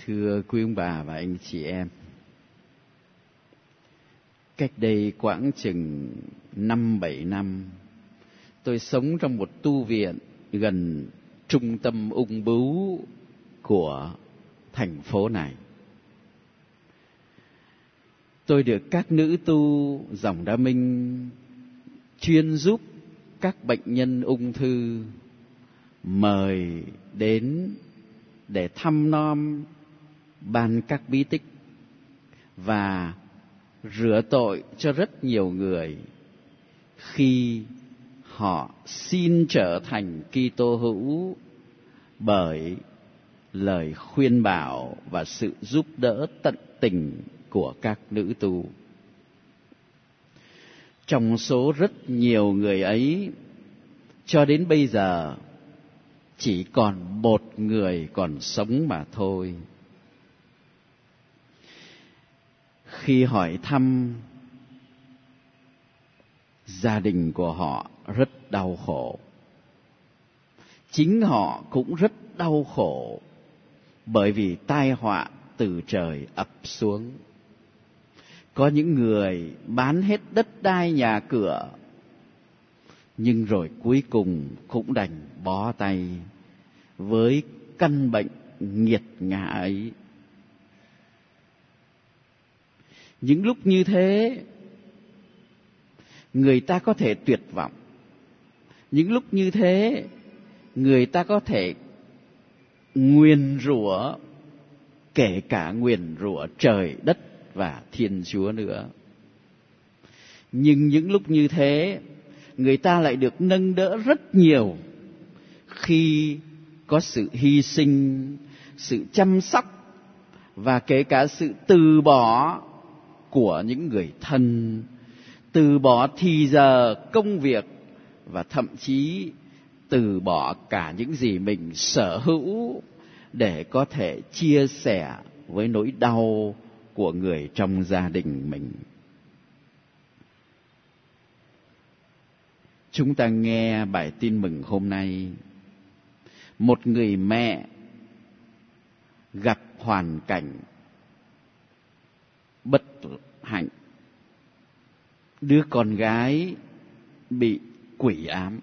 Thưa quý ông bà và anh chị em, cách đây quãng chừng 5-7 năm, tôi sống trong một tu viện gần trung tâm ung bướu của thành phố này. Tôi được các nữ tu dòng Đa Minh chuyên giúp các bệnh nhân ung thư mời đến để thăm nom, ban các bí tích và rửa tội cho rất nhiều người khi họ xin trở thành Kitô hữu bởi lời khuyên bảo và sự giúp đỡ tận tình của các nữ tu. Trong số rất nhiều người ấy, cho đến bây giờ chỉ còn một người còn sống mà thôi. Khi hỏi thăm, gia đình của họ rất đau khổ. Chính họ cũng rất đau khổ bởi vì tai họa từ trời ập xuống. Có những người bán hết đất đai nhà cửa, nhưng rồi cuối cùng cũng đành bó tay với căn bệnh nghiệt ngã ấy. Những lúc như thế, người ta có thể tuyệt vọng. Những lúc như thế, người ta có thể nguyền rủa, kể cả nguyền rủa trời đất và Thiên Chúa nữa. Nhưng những lúc như thế, người ta lại được nâng đỡ rất nhiều khi có sự hy sinh, sự chăm sóc và kể cả sự từ bỏ của những người thân, từ bỏ thì giờ công việc và thậm chí từ bỏ cả những gì mình sở hữu để có thể chia sẻ với nỗi đau của người trong gia đình mình. Chúng ta nghe bài tin mừng hôm nay, một người mẹ gặp hoàn cảnh bất hạnh, đứa con gái bị quỷ ám.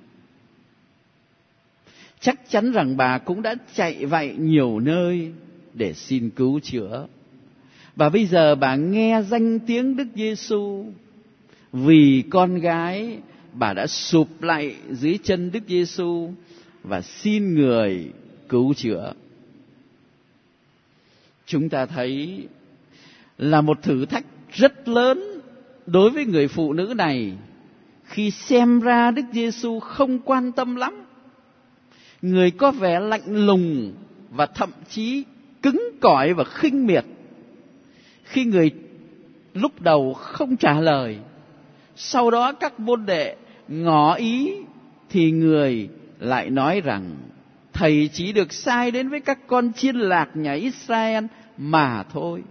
Chắc chắn rằng bà cũng đã chạy vạy nhiều nơi để xin cứu chữa. Và bây giờ bà nghe danh tiếng Đức Giêsu, vì con gái bà đã sụp lại dưới chân Đức Giêsu và xin người cứu chữa. Chúng ta thấy là một thử thách rất lớn đối với người phụ nữ này, khi xem ra Đức Giêsu không quan tâm lắm. Người có vẻ lạnh lùng và thậm chí cứng cỏi và khinh miệt. Khi người lúc đầu không trả lời, sau đó các môn đệ ngỏ ý, thì người lại nói rằng thầy chỉ được sai đến với các con chiên lạc nhà Israel mà thôi.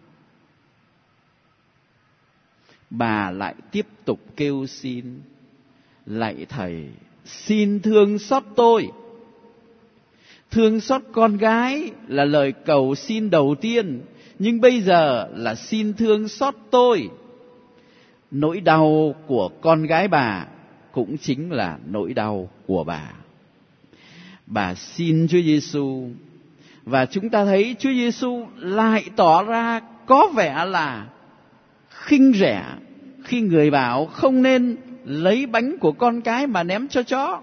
Bà lại tiếp tục kêu xin: lạy thầy, xin thương xót tôi. Thương xót con gái là lời cầu xin đầu tiên, nhưng bây giờ là xin thương xót tôi. Nỗi đau của con gái bà cũng chính là nỗi đau của bà. Bà xin Chúa Giêsu, và chúng ta thấy Chúa Giêsu lại tỏ ra có vẻ là khinh rẻ khi người bảo không nên lấy bánh của con cái mà ném cho chó.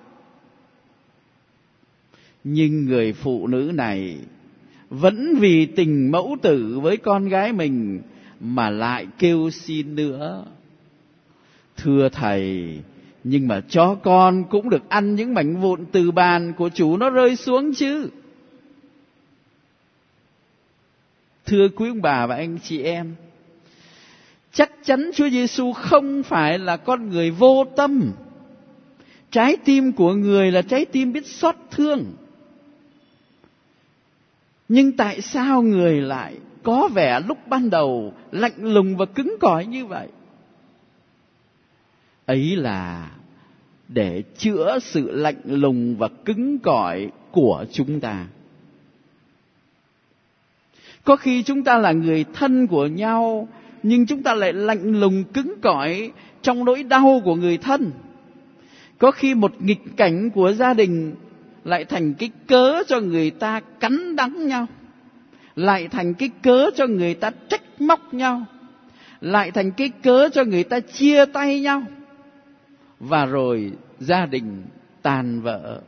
Nhưng người phụ nữ này vẫn vì tình mẫu tử với con gái mình mà lại kêu xin nữa: thưa thầy, nhưng mà chó con cũng được ăn những mảnh vụn từ bàn của chủ nó rơi xuống chứ. Thưa quý ông bà và anh chị em, chắc chắn Chúa Giêsu không phải là con người vô tâm. Trái tim của người là trái tim biết xót thương. Nhưng tại sao người lại có vẻ lúc ban đầu lạnh lùng và cứng cỏi như vậy? Ấy là để chữa sự lạnh lùng và cứng cỏi của chúng ta. Có khi chúng ta là người thân của nhau, nhưng chúng ta lại lạnh lùng cứng cỏi trong nỗi đau của người thân. Có khi một nghịch cảnh của gia đình lại thành cái cớ cho người ta cắn đắng nhau, lại thành cái cớ cho người ta trách móc nhau, lại thành cái cớ cho người ta chia tay nhau, và rồi gia đình tàn vỡ.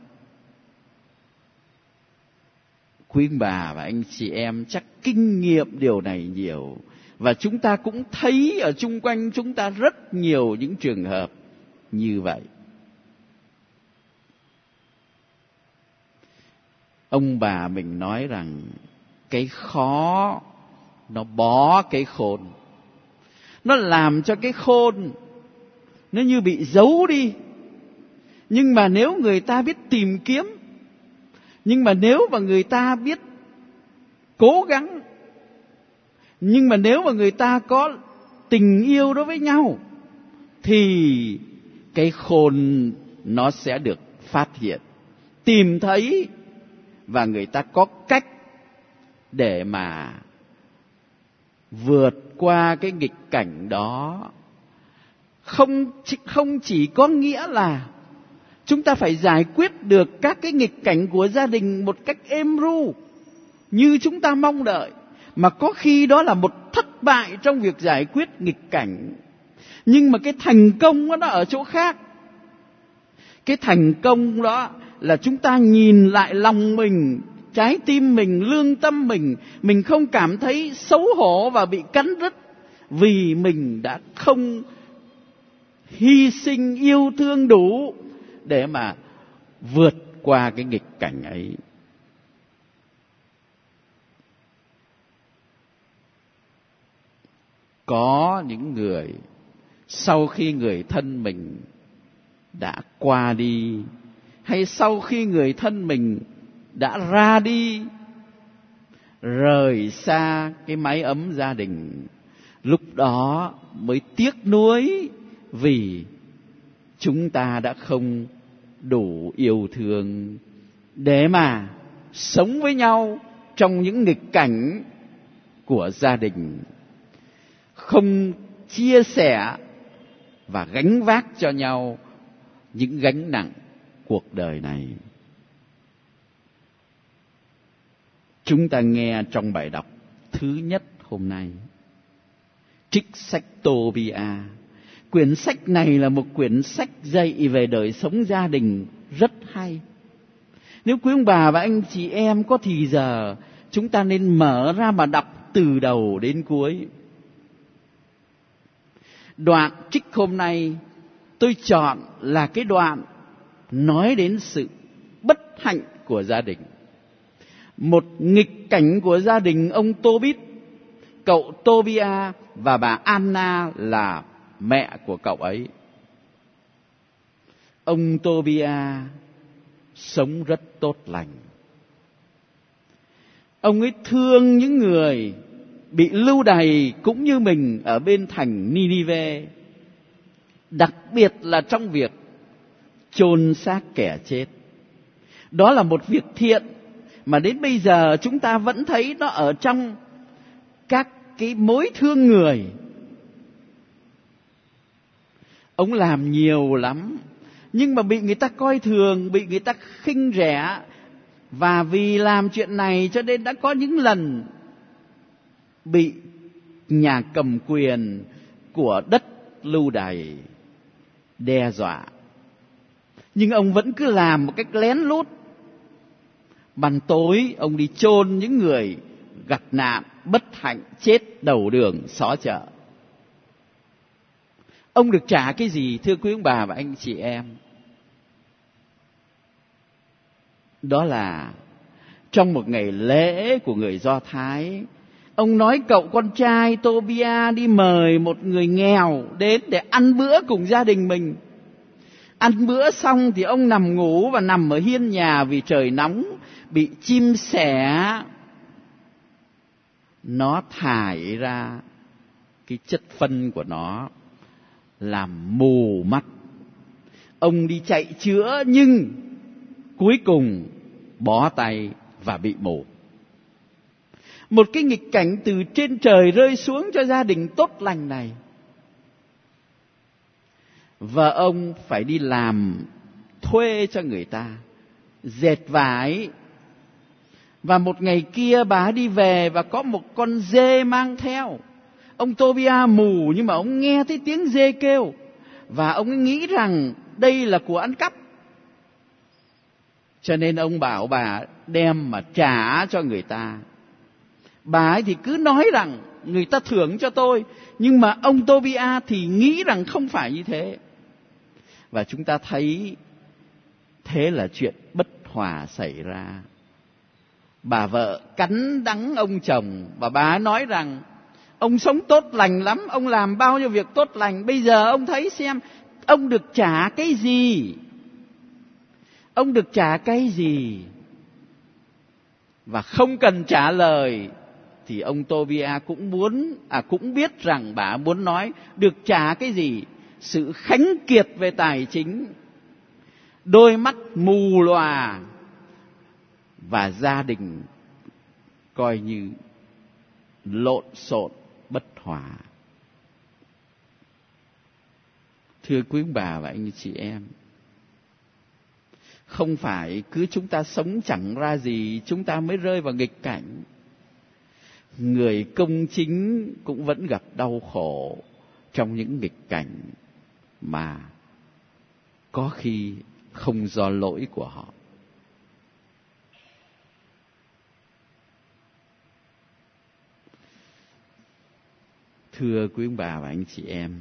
Quý bà và anh chị em chắc kinh nghiệm điều này nhiều, và chúng ta cũng thấy ở chung quanh chúng ta rất nhiều những trường hợp như vậy. Ông bà mình nói rằng cái khó nó bó cái khôn, nó làm cho cái khôn nó như bị giấu đi. Nhưng mà nếu người ta biết tìm kiếm, nhưng mà nếu mà người ta biết cố gắng, nhưng mà nếu mà người ta có tình yêu đối với nhau, thì cái khôn nó sẽ được phát hiện, tìm thấy, và người ta có cách để mà vượt qua cái nghịch cảnh đó. Không chỉ có nghĩa là chúng ta phải giải quyết được các cái nghịch cảnh của gia đình một cách êm ru như chúng ta mong đợi, mà có khi đó là một thất bại trong việc giải quyết nghịch cảnh. Nhưng mà cái thành công đó nó ở chỗ khác. Cái thành công đó là chúng ta nhìn lại lòng mình, trái tim mình, lương tâm mình không cảm thấy xấu hổ và bị cắn rứt vì mình đã không hy sinh yêu thương đủ để mà vượt qua cái nghịch cảnh ấy. Có những người sau khi người thân mình đã qua đi, hay sau khi người thân mình đã ra đi, rời xa cái mái ấm gia đình, lúc đó mới tiếc nuối vì chúng ta đã không đủ yêu thương để mà sống với nhau trong những nghịch cảnh của gia đình, không chia sẻ và gánh vác cho nhau những gánh nặng cuộc đời này. Chúng ta nghe trong bài đọc thứ nhất hôm nay, trích sách Tobia. Quyển sách này là một quyển sách dạy về đời sống gia đình rất hay. Nếu quý ông bà và anh chị em có thì giờ, chúng ta nên mở ra mà đọc từ đầu đến cuối. Đoạn trích hôm nay tôi chọn là cái đoạn nói đến sự bất hạnh của gia đình. Một nghịch cảnh của gia đình ông Tobit, cậu Tobia và bà Anna là mẹ của cậu ấy. Ông Tobia sống rất tốt lành. Ông ấy thương những người bị lưu đày cũng như mình ở bên thành Ninive, đặc biệt là trong việc chôn xác kẻ chết. Đó là một việc thiện mà đến bây giờ chúng ta vẫn thấy nó ở trong các cái mối thương người. Ông làm nhiều lắm, nhưng mà bị người ta coi thường, bị người ta khinh rẻ, và vì làm chuyện này cho nên đã có những lần bị nhà cầm quyền của đất lưu đày đe dọa. Nhưng ông vẫn cứ làm một cách lén lút. Ban tối ông đi chôn những người gặp nạn, bất hạnh, chết đầu đường xó chợ. Ông được trả cái gì thưa quý ông bà và anh chị em? Đó là trong một ngày lễ của người Do Thái, ông nói cậu con trai Tobia đi mời một người nghèo đến để ăn bữa cùng gia đình mình. Ăn bữa xong thì ông nằm ngủ và nằm ở hiên nhà vì trời nóng, bị chim sẻ nó thải ra cái chất phân của nó làm mù mắt. Ông đi chạy chữa nhưng cuối cùng bó tay và bị mù. một cái nghịch cảnh từ trên trời rơi xuống cho gia đình tốt lành này. Vợ ông phải đi làm thuê cho người ta, dệt vải. Và một ngày kia bà đi về và có một con dê mang theo. Ông Tobia mù nhưng mà ông nghe thấy tiếng dê kêu. Và ông nghĩ rằng đây là của ăn cắp. Cho nên ông bảo bà đem mà trả cho người ta. Bà ấy thì cứ nói rằng người ta thưởng cho tôi. Nhưng mà ông Tobia thì nghĩ rằng không phải như thế. Và chúng ta thấy thế là chuyện bất hòa xảy ra. Bà vợ cắn đắng ông chồng và bà ấy nói rằng ông sống tốt lành lắm, ông làm bao nhiêu việc tốt lành, bây giờ ông thấy xem ông được trả cái gì. Ông được trả cái gì? Và không cần trả lời thì ông Tobia cũng biết rằng bà muốn nói được trả cái gì. Sự khánh kiệt về tài chính, đôi mắt mù lòa và gia đình coi như lộn xộn bất hòa. Thưa quý ông bà và anh chị em, không phải cứ chúng ta sống chẳng ra gì chúng ta mới rơi vào nghịch cảnh. Người công chính cũng vẫn gặp đau khổ trong những nghịch cảnh mà có khi không do lỗi của họ. Thưa quý ông bà và anh chị em,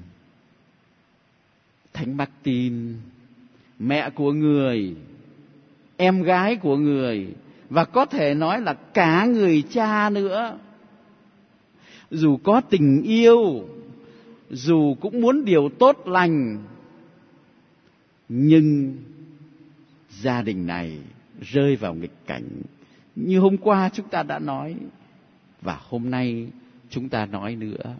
Thánh Martin, mẹ của người, em gái của người, và có thể nói là cả người cha nữa, dù có tình yêu, dù cũng muốn điều tốt lành, nhưng gia đình này rơi vào nghịch cảnh như hôm qua chúng ta đã nói, và hôm nay chúng ta nói nữa.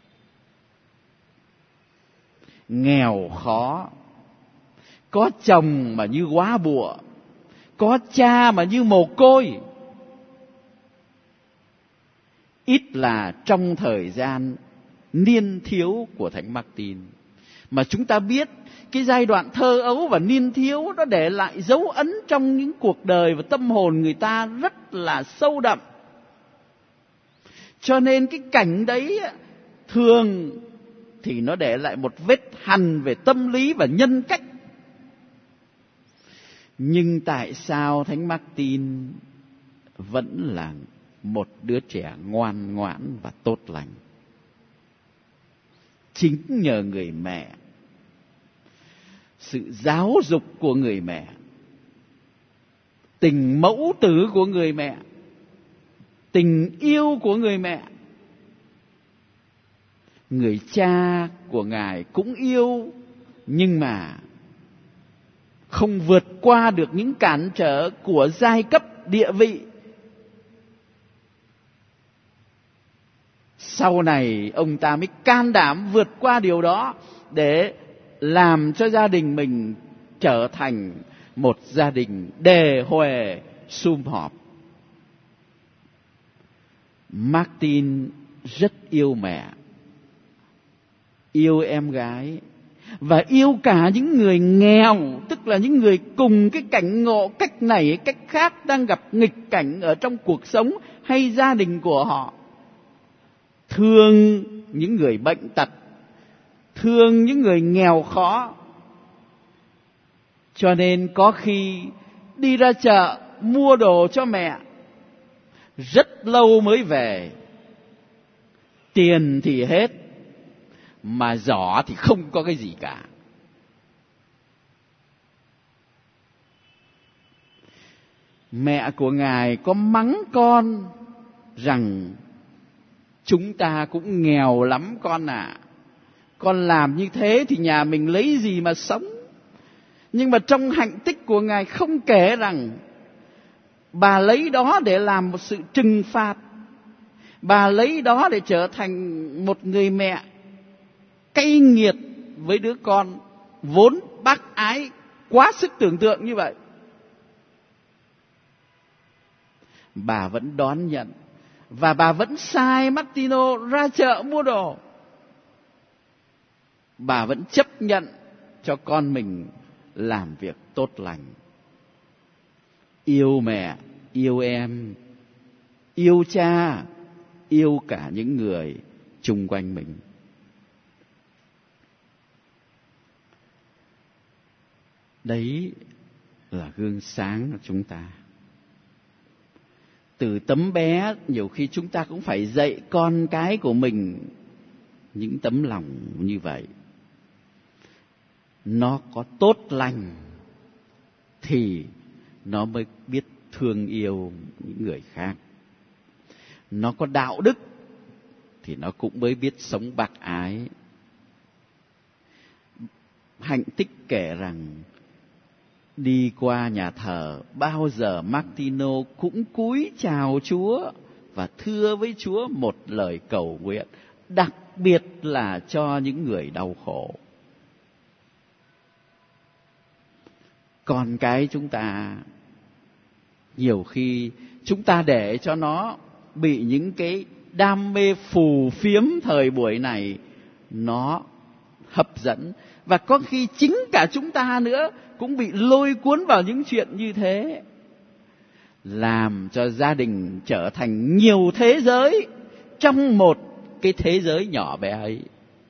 Nghèo khó, có chồng mà như góa bụa, có cha mà như mồ côi. Ít là trong thời gian niên thiếu của Thánh Martin, mà chúng ta biết cái giai đoạn thơ ấu và niên thiếu nó để lại dấu ấn trong những cuộc đời và tâm hồn người ta rất là sâu đậm. Cho nên cái cảnh đấy thường thì nó để lại một vết hằn về tâm lý và nhân cách. Nhưng tại sao Thánh Martin vẫn là một đứa trẻ ngoan ngoãn và tốt lành? Chính nhờ người mẹ, sự giáo dục của người mẹ, tình mẫu tử của người mẹ, tình yêu của người mẹ. Người cha của Ngài cũng yêu, nhưng mà không vượt qua được những cản trở của giai cấp địa vị. Sau này ông ta mới can đảm vượt qua điều đó để làm cho gia đình mình trở thành một gia đình đề huề sum họp. Martin rất yêu mẹ, yêu em gái và yêu cả những người nghèo, tức là những người cùng cái cảnh ngộ cách này cách khác đang gặp nghịch cảnh ở trong cuộc sống hay gia đình của họ. Thương những người bệnh tật, thương những người nghèo khó. Cho nên có khi đi ra chợ mua đồ cho mẹ, rất lâu mới về. Tiền thì hết, mà giỏ thì không có cái gì cả. Mẹ của Ngài có mắng con rằng chúng ta cũng nghèo lắm con ạ. Con làm như thế thì nhà mình lấy gì mà sống. Nhưng mà trong hạnh tích của Ngài không kể rằng bà lấy đó để làm một sự trừng phạt. Bà lấy đó để trở thành một người mẹ cay nghiệt với đứa con vốn bác ái quá sức tưởng tượng như vậy. Bà vẫn đón nhận và bà vẫn sai Martino ra chợ mua đồ. Bà vẫn chấp nhận cho con mình làm việc tốt lành. Yêu mẹ, yêu em, yêu cha, yêu cả những người chung quanh mình. Đấy là gương sáng của chúng ta. Từ tấm bé, nhiều khi chúng ta cũng phải dạy con cái của mình những tấm lòng như vậy. Nó có tốt lành thì nó mới biết thương yêu những người khác. Nó có đạo đức thì nó cũng mới biết sống bác ái. Hạnh Tích kể rằng đi qua nhà thờ, bao giờ Martino cũng cúi chào Chúa và thưa với Chúa một lời cầu nguyện, đặc biệt là cho những người đau khổ. Con cái chúng ta, nhiều khi chúng ta để cho nó bị những cái đam mê phù phiếm thời buổi này nó hấp dẫn, và có khi chính cả chúng ta nữa cũng bị lôi cuốn vào những chuyện như thế, làm cho gia đình trở thành nhiều thế giới trong một cái thế giới nhỏ bé ấy.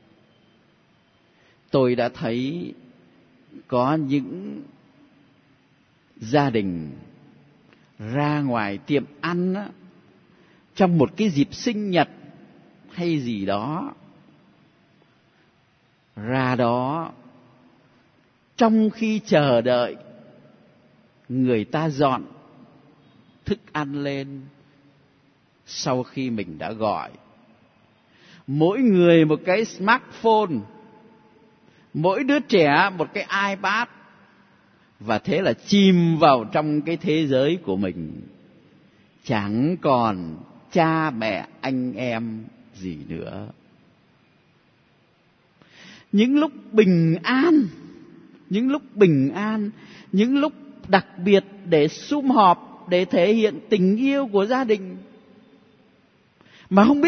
Tôi đã thấy có những gia đình ra ngoài tiệm ăn á, trong một cái dịp sinh nhật hay gì đó, ra đó trong khi chờ đợi người ta dọn thức ăn lên, sau khi mình đã gọi, mỗi người một cái smartphone, mỗi đứa trẻ một cái iPad, và thế là chìm vào trong cái thế giới của mình, chẳng còn cha mẹ anh em gì nữa. Những lúc bình an, những lúc đặc biệt để sum họp, để thể hiện tình yêu của gia đình, mà không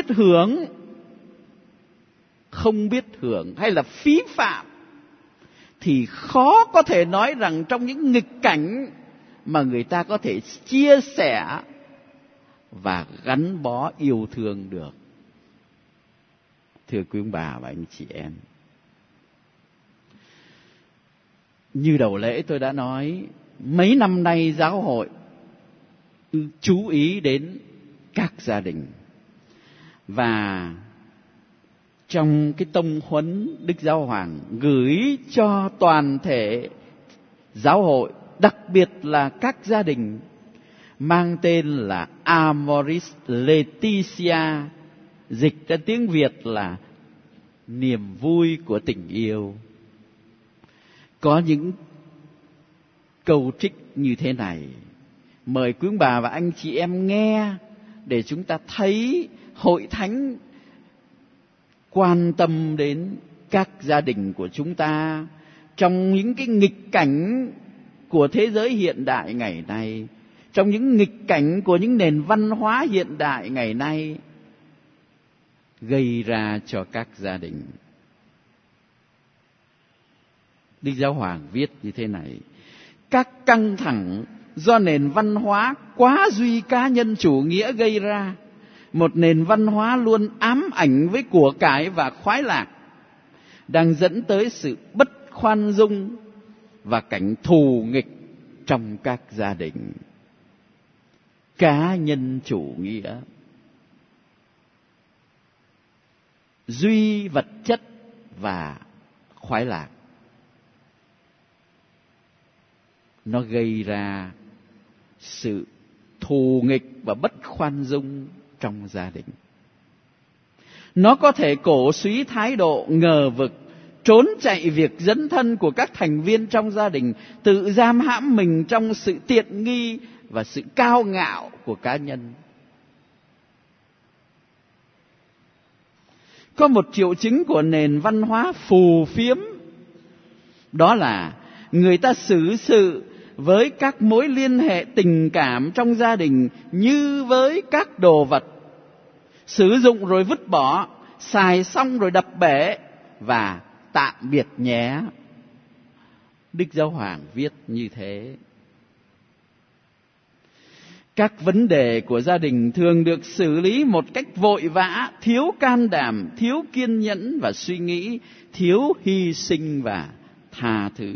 biết hưởng hay là phí phạm, thì khó có thể nói rằng trong những nghịch cảnh mà người ta có thể chia sẻ và gắn bó yêu thương được. Thưa quý ông bà và anh chị em, như đầu lễ tôi đã nói, mấy năm nay giáo hội chú ý đến các gia đình, và trong cái tông huấn Đức Giáo Hoàng gửi cho toàn thể giáo hội, đặc biệt là các gia đình, mang tên là Amoris Laetitia, dịch ra tiếng Việt là niềm vui của tình yêu. Có những câu trích như thế này, mời quý bà và anh chị em nghe, để chúng ta thấy hội thánh quan tâm đến các gia đình của chúng ta trong những cái nghịch cảnh của thế giới hiện đại ngày nay, trong những nghịch cảnh của những nền văn hóa hiện đại ngày nay gây ra cho các gia đình. Đức Giáo Hoàng viết như thế này: các căng thẳng do nền văn hóa quá duy cá nhân chủ nghĩa gây ra, một nền văn hóa luôn ám ảnh với của cải và khoái lạc, đang dẫn tới sự bất khoan dung và cảnh thù nghịch trong các gia đình. Cá nhân chủ nghĩa, duy vật chất và khoái lạc, nó gây ra sự thù nghịch và bất khoan dung trong gia đình. Nó có thể cổ suý thái độ ngờ vực, trốn chạy việc dấn thân của các thành viên trong gia đình, tự giam hãm mình trong sự tiện nghi và sự cao ngạo của cá nhân. Có một triệu chứng của nền văn hóa phù phiếm, đó là người ta xử sự với các mối liên hệ tình cảm trong gia đình như với các đồ vật sử dụng rồi vứt bỏ, xài xong rồi đập bể và tạm biệt nhé. Đức Giáo Hoàng viết như thế. Các vấn đề của gia đình thường được xử lý một cách vội vã, thiếu can đảm, thiếu kiên nhẫn và suy nghĩ, thiếu hy sinh và tha thứ.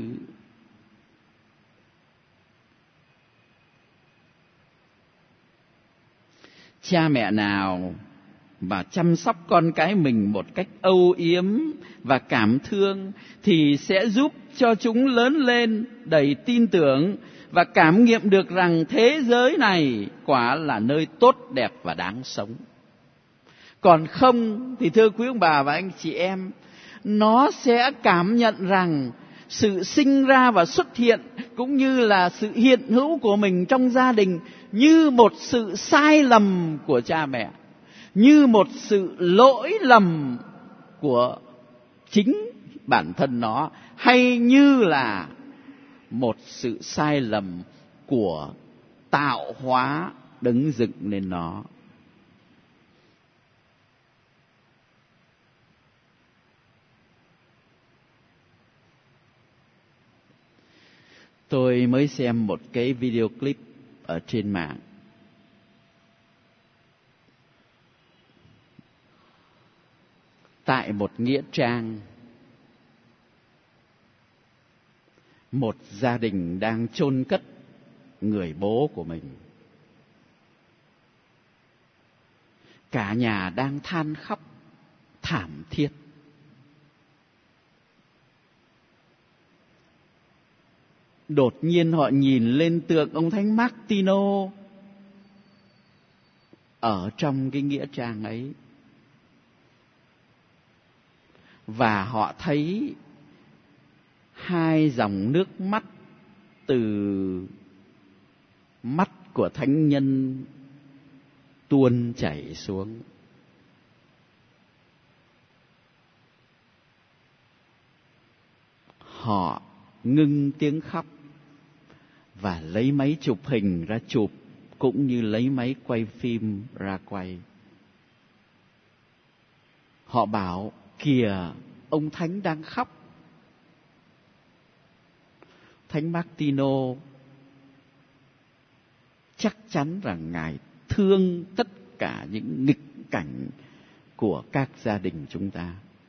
Cha mẹ nào mà chăm sóc con cái mình một cách âu yếm và cảm thương thì sẽ giúp cho chúng lớn lên đầy tin tưởng và cảm nghiệm được rằng thế giới này quả là nơi tốt đẹp và đáng sống. Còn không thì thưa quý ông bà và anh chị em, nó sẽ cảm nhận rằng sự sinh ra và xuất hiện cũng như là sự hiện hữu của mình trong gia đình như một sự sai lầm của cha mẹ, như một sự lỗi lầm của chính bản thân nó, hay như là một sự sai lầm của tạo hóa đứng dựng nên nó. Tôi mới xem một cái video clip ở trên mạng. Tại một nghĩa trang, một gia đình đang chôn cất người bố của mình. Cả nhà đang than khóc thảm thiết. Đột nhiên họ nhìn lên tượng ông Thánh Martino ở trong cái nghĩa trang ấy, và họ thấy hai dòng nước mắt từ mắt của thánh nhân tuôn chảy xuống. Họ ngưng tiếng khóc và lấy máy chụp hình ra chụp, cũng như lấy máy quay phim ra quay. Họ bảo: kìa, ông Thánh đang khóc. Thánh Martino chắc chắn rằng Ngài thương tất cả những nghịch cảnh của các gia đình chúng ta.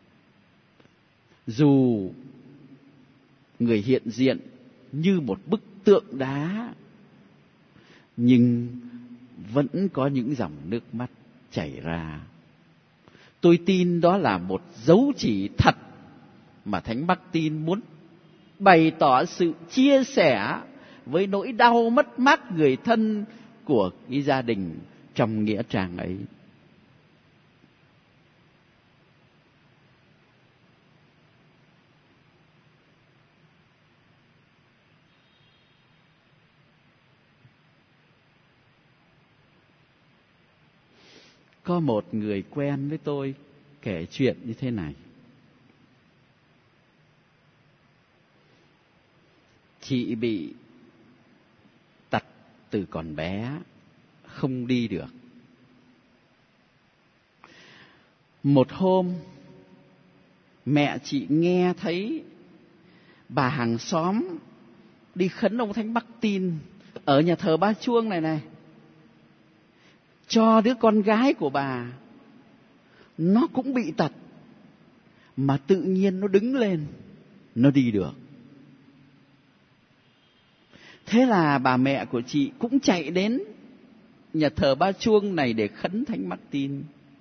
Dù người hiện diện như một bức tượng đá, nhưng vẫn có những dòng nước mắt chảy ra. Tôi tin đó là một dấu chỉ thật mà Thánh Martin muốn bày tỏ sự chia sẻ với nỗi đau mất mát người thân của cái gia đình trong nghĩa trang ấy. Có một người quen với tôi kể chuyện như thế này. Chị bị tật từ còn bé, không đi được. Một hôm, mẹ chị nghe thấy bà hàng xóm đi khấn ông Thánh Martin ở nhà thờ Ba Chuông này, cho đứa con gái của bà, nó cũng bị tật, mà tự nhiên nó đứng lên, nó đi được. Thế là bà mẹ của chị cũng chạy đến nhà thờ Ba Chuông này để khấn Thánh Martin.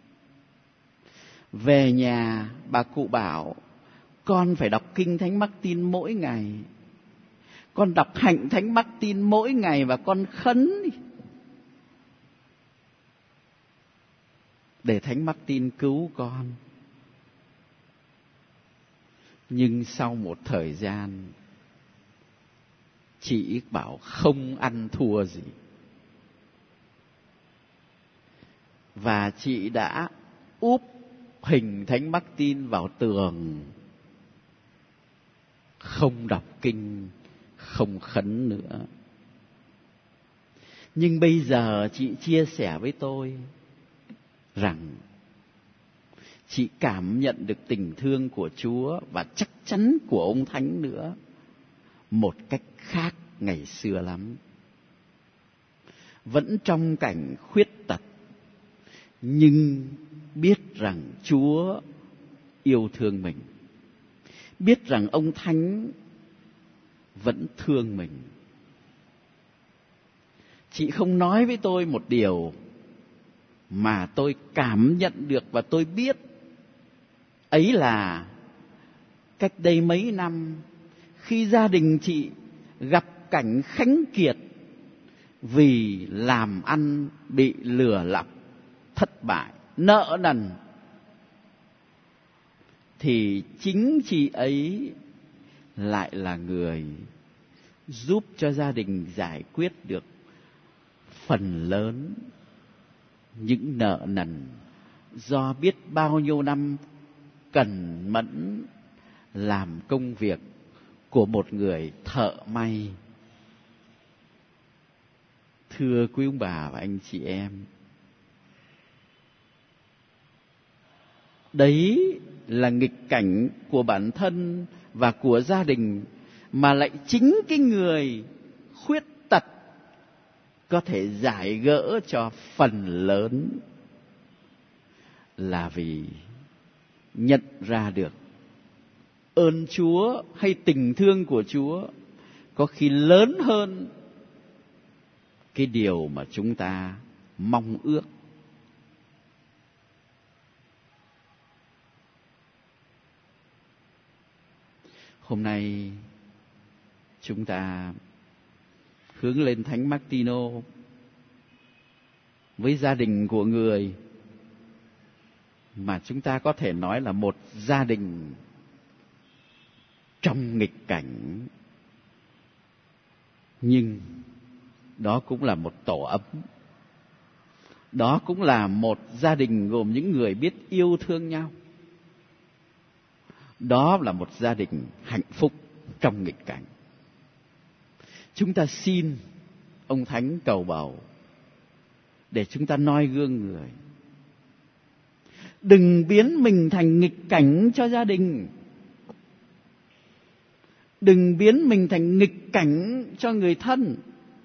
Về nhà, bà cụ bảo: con phải đọc kinh Thánh Martin mỗi ngày, con đọc hạnh Thánh Martin mỗi ngày và con khấn để Thánh Martin cứu con. Nhưng sau một thời gian, chị bảo không ăn thua gì, và chị đã úp hình Thánh Martin vào tường, không đọc kinh, không khấn nữa. Nhưng bây giờ chị chia sẻ với tôi rằng chị cảm nhận được tình thương của Chúa và chắc chắn của ông Thánh nữa một cách khác ngày xưa lắm. Vẫn trong cảnh khuyết tật, nhưng biết rằng Chúa yêu thương mình, biết rằng ông Thánh vẫn thương mình. Chị không nói với tôi một điều mà tôi cảm nhận được và tôi biết. Ấy là cách đây mấy năm, khi gia đình chị gặp cảnh khánh kiệt vì làm ăn bị lừa lọc, thất bại, nợ nần, thì chính chị ấy lại là người giúp cho gia đình giải quyết được phần lớn những nợ nần do biết bao nhiêu năm cẩn mẫn làm công việc của một người thợ may. Thưa quý ông bà và anh chị em, đấy là nghịch cảnh của bản thân và của gia đình, mà lại chính cái người khuyết tật có thể giải gỡ cho phần lớn, là vì nhận ra được ơn Chúa hay tình thương của Chúa có khi lớn hơn cái điều mà chúng ta mong ước. Hôm nay chúng ta hướng lên Thánh Martino với gia đình của người mà chúng ta có thể nói là một gia đình trong nghịch cảnh, nhưng đó cũng là một tổ ấm, đó cũng là một gia đình gồm những người biết yêu thương nhau, đó là một gia đình hạnh phúc trong nghịch cảnh. Chúng ta xin ông Thánh cầu bầu để chúng ta noi gương người. Đừng biến mình thành nghịch cảnh cho gia đình, đừng biến mình thành nghịch cảnh cho người thân,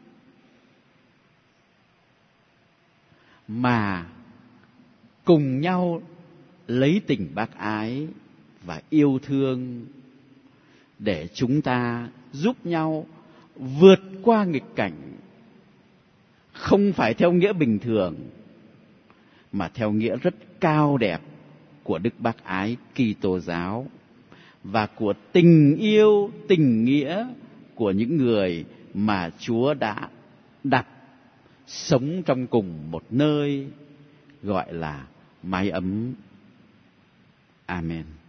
mà cùng nhau lấy tình bác ái và yêu thương để chúng ta giúp nhau vượt qua nghịch cảnh, không phải theo nghĩa bình thường mà theo nghĩa rất cao đẹp của Đức Bác Ái Kitô giáo và của tình yêu, tình nghĩa của những người mà Chúa đã đặt sống trong cùng một nơi gọi là mái ấm. Amen.